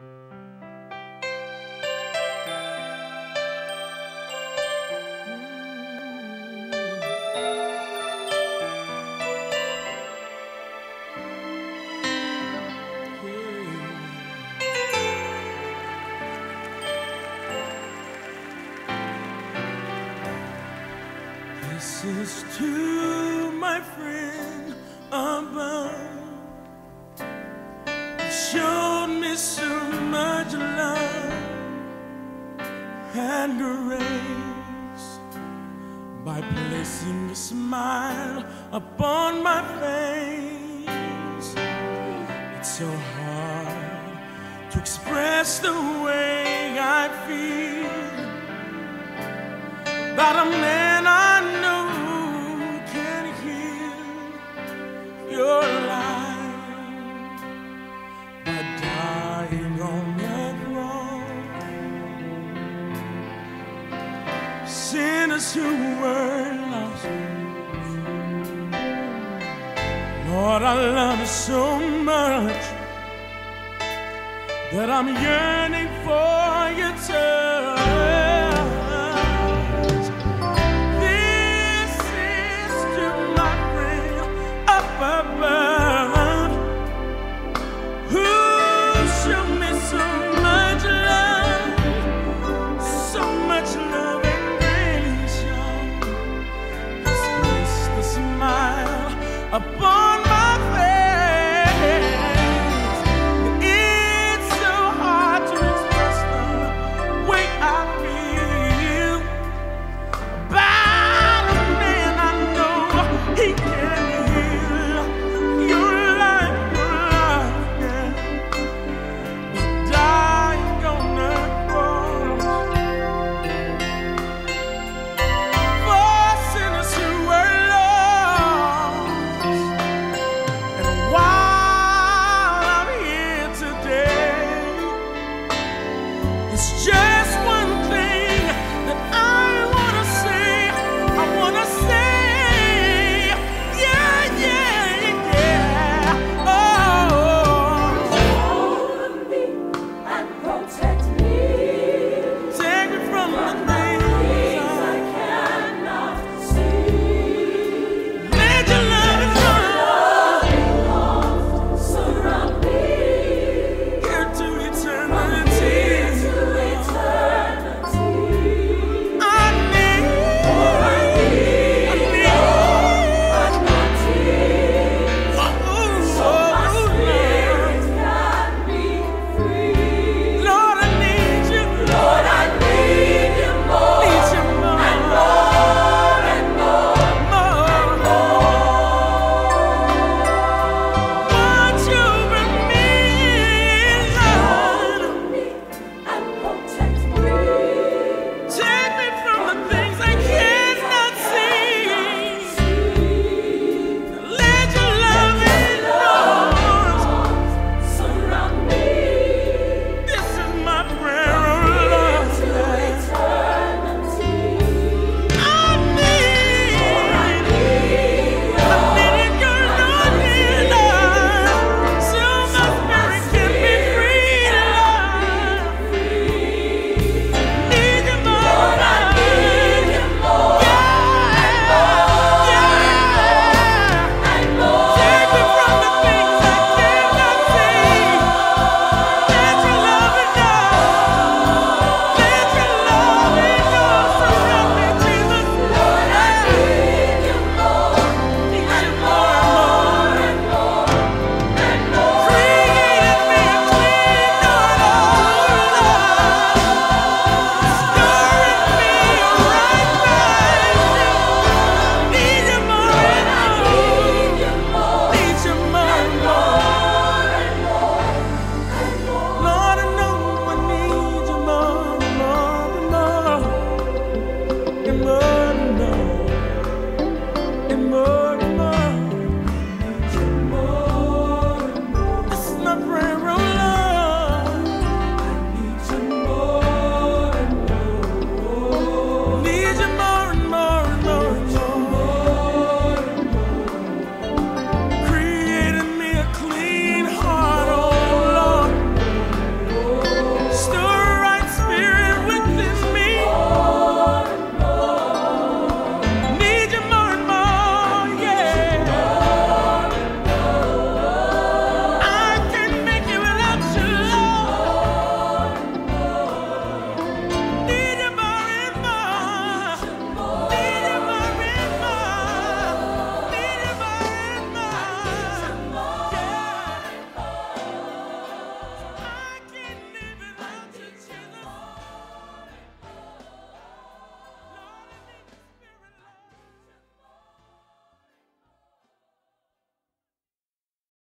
This is to my friend above. You showed me so much love and grace by placing a smile upon my face. It's so hard to express the way I feel about a man I know can heal your life by dying on the cross. Sinners who were lost, Lord, I love you so much that I'm yearning for your touch.